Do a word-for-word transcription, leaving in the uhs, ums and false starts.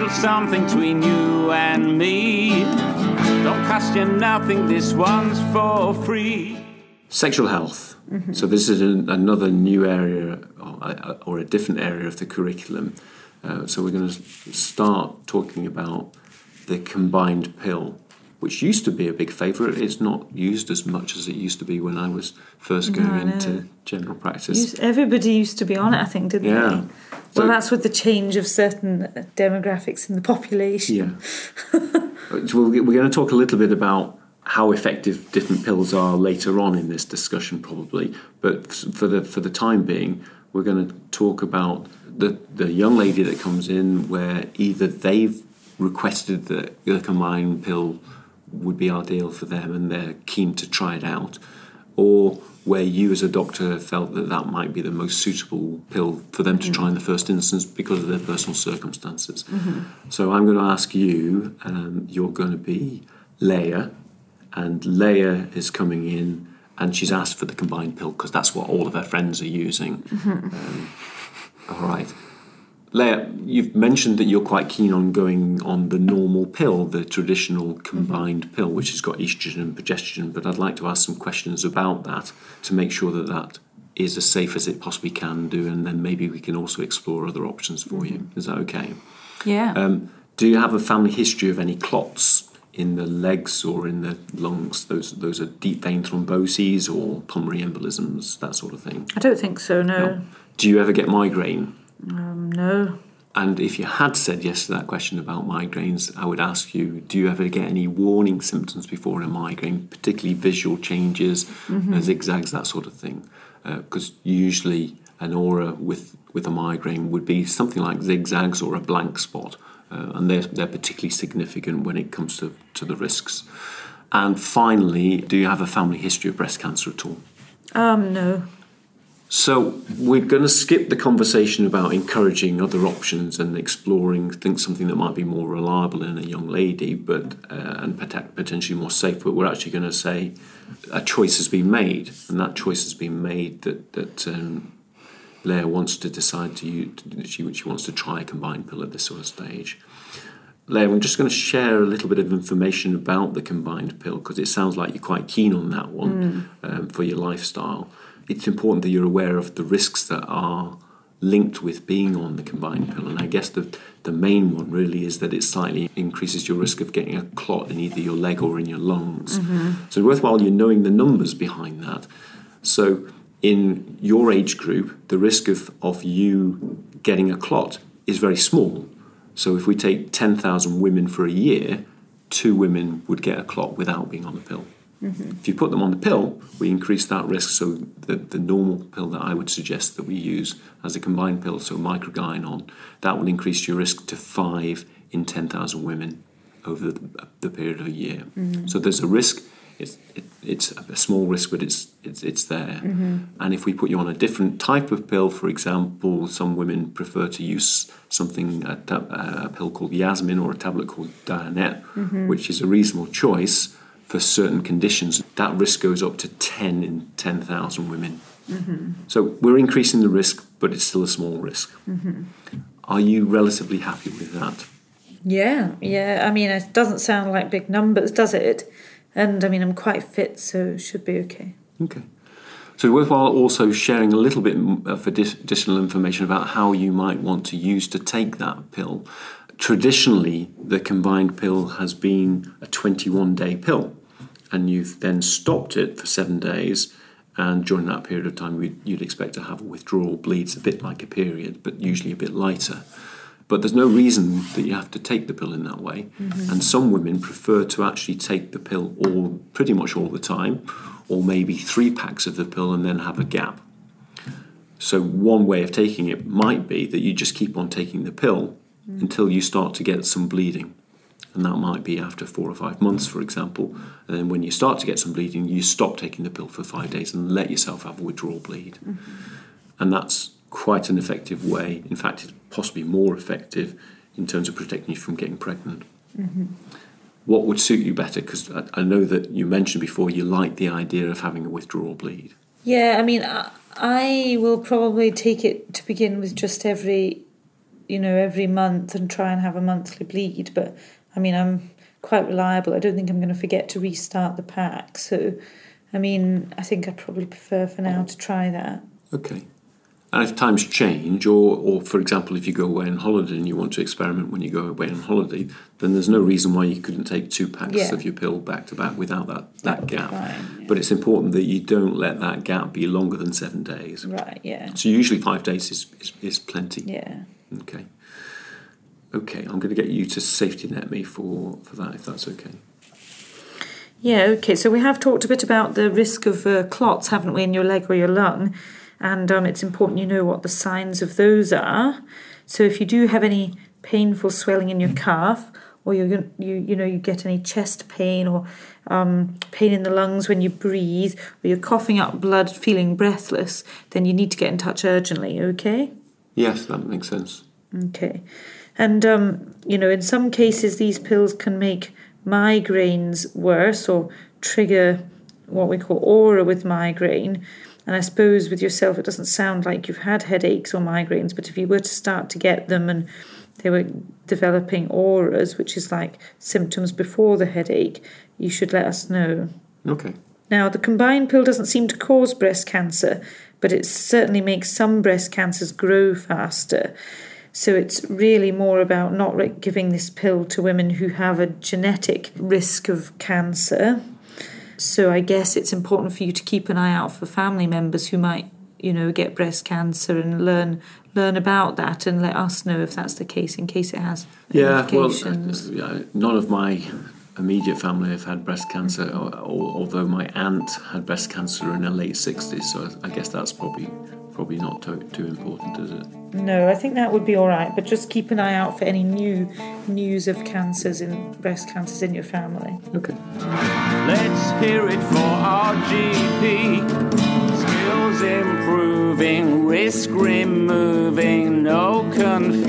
little something between you and me. Don't cost you nothing, this one's for free. Sexual health. Mm-hmm. So this is an, another new area or, or a different area of the curriculum. Uh, so we're going to start talking about the combined pill, which used to be a big favourite. It's not used as much as it used to be when I was first going no, into general practice. Everybody used to be on it, I think, didn't yeah. they? So, well, that's with the change of certain demographics in the population. Yeah. So we're going to talk a little bit about how effective different pills are later on in this discussion, probably. But for the for the time being, we're going to talk about the, the young lady that comes in where either they've requested that the combined pill would be ideal for them and they're keen to try it out, or where you as a doctor felt that that might be the most suitable pill for them to mm-hmm. try in the first instance because of their personal circumstances. Mm-hmm. So I'm going to ask you, um, you're going to be Leah, and Leah is coming in and she's asked for the combined pill because that's what all of her friends are using. Mm-hmm. Um, all right. Leah, you've mentioned that you're quite keen on going on the normal pill, the traditional combined mm-hmm. pill, which has got estrogen and progesterone, but I'd like to ask some questions about that to make sure that that is as safe as it possibly can do, and then maybe we can also explore other options for mm-hmm. you. Is that okay? Yeah. Um, do you have a family history of any clots in the legs or in the lungs? Those those are deep vein thromboses or pulmonary embolisms, that sort of thing? I don't think so, no. no. Do you ever get migraine? Um, no. And if you had said yes to that question about migraines, I would ask you, do you ever get any warning symptoms before a migraine, particularly visual changes, mm-hmm. uh, zigzags, that sort of thing? Because uh, usually an aura with, with a migraine would be something like zigzags or a blank spot, uh, and they're, they're particularly significant when it comes to, to the risks. And finally, do you have a family history of breast cancer at all? Um, no. So we're going to skip the conversation about encouraging other options and exploring think something that might be more reliable in a young lady, but uh, and pot- potentially more safe. But we're actually going to say a choice has been made, and that choice has been made that that um, Leah wants to decide to use, she she wants to try a combined pill at this sort of stage. Leah, I'm just going to share a little bit of information about the combined pill because it sounds like you're quite keen on that one mm. um, for your lifestyle. It's important that you're aware of the risks that are linked with being on the combined pill. And I guess the, the main one really is that it slightly increases your risk of getting a clot in either your leg or in your lungs. Mm-hmm. So it's worthwhile you knowing the numbers behind that. So in your age group, the risk of, of you getting a clot is very small. So if we take ten thousand women for a year, two women would get a clot without being on the pill. Mm-hmm. If you put them on the pill, we increase that risk. So the, the normal pill that I would suggest that we use as a combined pill, so microgynon, that will increase your risk to five in ten thousand women over the, the period of a year. Mm-hmm. So there's a risk. It's it, it's a small risk, but it's it's it's there. Mm-hmm. And if we put you on a different type of pill, for example, some women prefer to use something a, a pill called Yasmin or a tablet called Dianet, mm-hmm. which is a reasonable choice for certain conditions. That risk goes up to ten in ten thousand women. Mm-hmm. So we're increasing the risk, but it's still a small risk. Mm-hmm. Are you relatively happy with that? Yeah, yeah. I mean, it doesn't sound like big numbers, does it? And I mean, I'm quite fit, so it should be okay. Okay. So worthwhile also sharing a little bit of additional information about how you might want to use to take that pill. Traditionally, the combined pill has been a twenty-one day pill, and you've then stopped it for seven days, and during that period of time, you'd expect to have a withdrawal bleed. It's a bit like a period, but usually a bit lighter. But there's no reason that you have to take the pill in that way. Mm-hmm. And some women prefer to actually take the pill all pretty much all the time, or maybe three packs of the pill and then have a gap. So one way of taking it might be that you just keep on taking the pill mm. until you start to get some bleeding. And that might be after four or five months, for example. And then when you start to get some bleeding, you stop taking the pill for five days and let yourself have a withdrawal bleed. Mm-hmm. And that's quite an effective way. In fact, it's possibly more effective in terms of protecting you from getting pregnant. Mm-hmm. What would suit you better? Because I, I know that you mentioned before you like the idea of having a withdrawal bleed. Yeah, I mean, I, I will probably take it to begin with just every you know, every month and try and have a monthly bleed. But, I mean, I'm quite reliable. I don't think I'm going to forget to restart the pack. So, I mean, I think I'd probably prefer for now to try that. Okay. And if times change, or, or for example, if you go away on holiday and you want to experiment when you go away on holiday, then there's no reason why you couldn't take two packs Yeah. of your pill back to back without that, that That would be gap. fine, yeah. But it's important that you don't let that gap be longer than seven days. Right, yeah. So usually five days is, is, is plenty. Yeah. Okay. Okay, I'm going to get you to safety net me for, for that, if that's okay. Yeah, okay. So we have talked a bit about the risk of uh, clots, haven't we, in your leg or your lung? And um, it's important you know what the signs of those are. So if you do have any painful swelling in your calf, or you you you know you get any chest pain or um, pain in the lungs when you breathe, or you're coughing up blood, feeling breathless, then you need to get in touch urgently. Okay. Yes, that makes sense. Okay. And um, you know, in some cases, these pills can make migraines worse or trigger what we call aura with migraine. And I suppose with yourself, it doesn't sound like you've had headaches or migraines, but if you were to start to get them and they were developing auras, which is like symptoms before the headache, you should let us know. Okay. Now, the combined pill doesn't seem to cause breast cancer, but it certainly makes some breast cancers grow faster. So it's really more about not giving this pill to women who have a genetic risk of cancer. So I guess it's important for you to keep an eye out for family members who might, you know, get breast cancer and learn learn about that and let us know if that's the case, in case it has Yeah, well, implications. uh, none of my immediate family have had breast cancer, or, or, although my aunt had breast cancer in her late sixties, so I guess that's probably probably not too, too important, is it? No, I think that would be all right, but just keep an eye out for any new news of cancers in breast cancers in your family. Okay. Let's hear it for our G P. Skills improving, risk removing, no confusion.